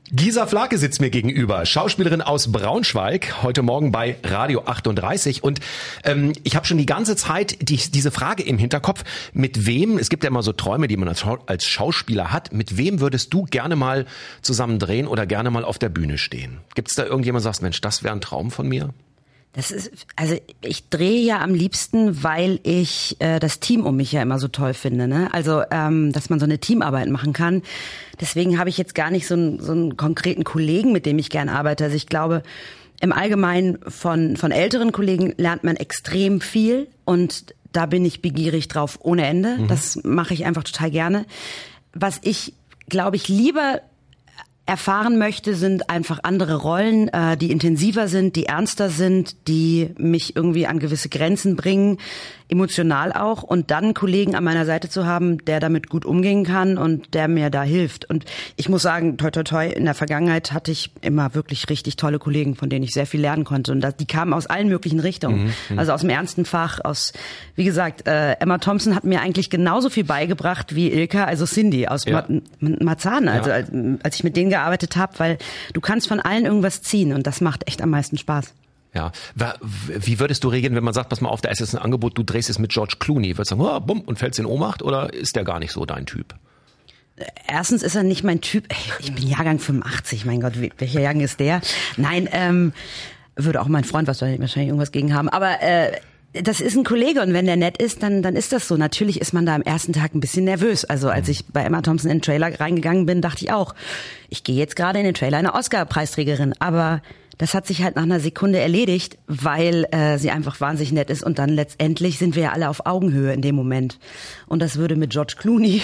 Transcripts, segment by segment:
Gisa Flake sitzt mir gegenüber, Schauspielerin aus Braunschweig, heute Morgen bei Radio 38 und ich habe schon die ganze Zeit diese Frage im Hinterkopf, mit wem, es gibt ja immer so Träume, die man als Schauspieler hat, mit wem würdest du gerne mal zusammen drehen oder gerne mal auf der Bühne stehen? Gibt es da irgendjemand, der sagt, Mensch, das wäre ein Traum von mir? Also ich drehe ja am liebsten, weil ich das Team um mich ja immer so toll finde, ne? Also dass man so eine Teamarbeit machen kann. Deswegen habe ich jetzt gar nicht so einen konkreten Kollegen, mit dem ich gern arbeite. Also ich glaube, im Allgemeinen von älteren Kollegen lernt man extrem viel und da bin ich begierig drauf ohne Ende. Das mache ich einfach total gerne. Was ich, glaube ich, lieber erfahren möchte, sind einfach andere Rollen, die intensiver sind, die ernster sind, die mich irgendwie an gewisse Grenzen bringen, emotional auch. Und dann einen Kollegen an meiner Seite zu haben, der damit gut umgehen kann und der mir da hilft. Und ich muss sagen, toi toi toi, in der Vergangenheit hatte ich immer wirklich richtig tolle Kollegen, von denen ich sehr viel lernen konnte. Und die kamen aus allen möglichen Richtungen. Also aus dem ernsten Fach, wie gesagt, Emma Thompson hat mir eigentlich genauso viel beigebracht wie Ilka, also Cindy aus Marzahn. Also als ich mit denen gearbeitet habe, weil du kannst von allen irgendwas ziehen und das macht echt am meisten Spaß. Ja, wie würdest du reagieren, wenn man sagt, pass mal auf, da ist jetzt ein Angebot, du drehst es mit George Clooney, würdest du sagen, oh, bumm, und fällst in Ohnmacht oder ist der gar nicht so dein Typ? Erstens ist er nicht mein Typ. Ich bin Jahrgang 85, mein Gott, welcher Jahrgang ist der? Nein, würde auch mein Freund wahrscheinlich irgendwas gegen haben, aber das ist ein Kollege und wenn der nett ist, dann ist das so. Natürlich ist man da am ersten Tag ein bisschen nervös. Also als ich bei Emma Thompson in den Trailer reingegangen bin, dachte ich auch, ich gehe jetzt gerade in den Trailer einer Oscar-Preisträgerin. Aber das hat sich halt nach einer Sekunde erledigt, weil sie einfach wahnsinnig nett ist und dann letztendlich sind wir ja alle auf Augenhöhe in dem Moment. Und das würde mit George Clooney,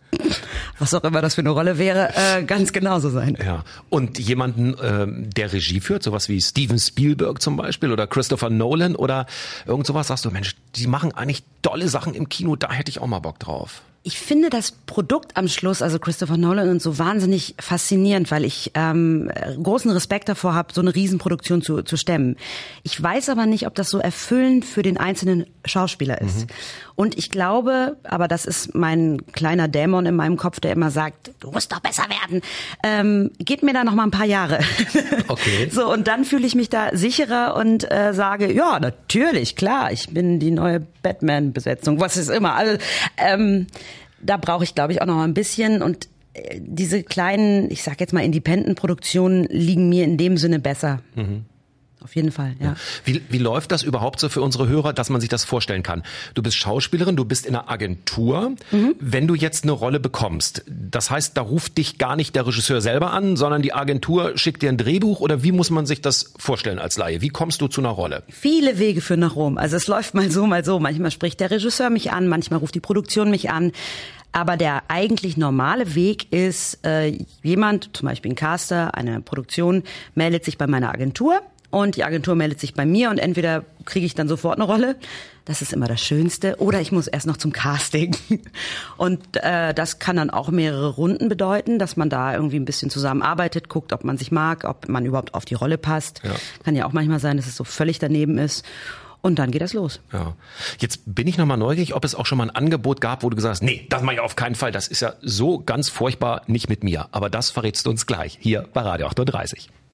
was auch immer das für eine Rolle wäre, ganz genauso sein. Ja. Und jemanden, der Regie führt, sowas wie Steven Spielberg zum Beispiel oder Christopher Nolan oder irgend sowas, sagst du, Mensch, die machen eigentlich tolle Sachen im Kino, da hätte ich auch mal Bock drauf. Ich finde das Produkt am Schluss, also Christopher Nolan und so, wahnsinnig faszinierend, weil ich großen Respekt davor habe, so eine Riesenproduktion zu stemmen. Ich weiß aber nicht, ob das so erfüllend für den einzelnen Schauspieler ist. Und ich glaube, aber das ist mein kleiner Dämon in meinem Kopf, der immer sagt, du musst doch besser werden. Gib mir da noch mal ein paar Jahre. Okay. So, und dann fühle ich mich da sicherer und sage, ja, natürlich, klar, ich bin die neue Batman-Besetzung, was ist immer. Also, da brauche ich, glaube ich, auch noch ein bisschen und diese kleinen, ich sag jetzt mal Independent-Produktionen liegen mir in dem Sinne besser. Auf jeden Fall, ja. Wie läuft das überhaupt so für unsere Hörer, dass man sich das vorstellen kann? Du bist Schauspielerin, du bist in einer Agentur. Wenn du jetzt eine Rolle bekommst, das heißt, da ruft dich gar nicht der Regisseur selber an, sondern die Agentur schickt dir ein Drehbuch oder wie muss man sich das vorstellen als Laie? Wie kommst du zu einer Rolle? Viele Wege führen nach Rom. Also es läuft mal so, mal so. Manchmal spricht der Regisseur mich an, manchmal ruft die Produktion mich an. Aber der eigentlich normale Weg ist, jemand, zum Beispiel ein Caster, eine Produktion, meldet sich bei meiner Agentur. Und die Agentur meldet sich bei mir und entweder kriege ich dann sofort eine Rolle, das ist immer das Schönste, oder ich muss erst noch zum Casting. Und das kann dann auch mehrere Runden bedeuten, dass man da irgendwie ein bisschen zusammenarbeitet, guckt, ob man sich mag, ob man überhaupt auf die Rolle passt. Ja. Kann ja auch manchmal sein, dass es so völlig daneben ist. Und dann geht das los. Ja. Jetzt bin ich nochmal neugierig, ob es auch schon mal ein Angebot gab, wo du gesagt hast, nee, das mache ich auf keinen Fall, das ist ja so ganz furchtbar nicht mit mir. Aber das verrätst du uns gleich hier bei Radio 38.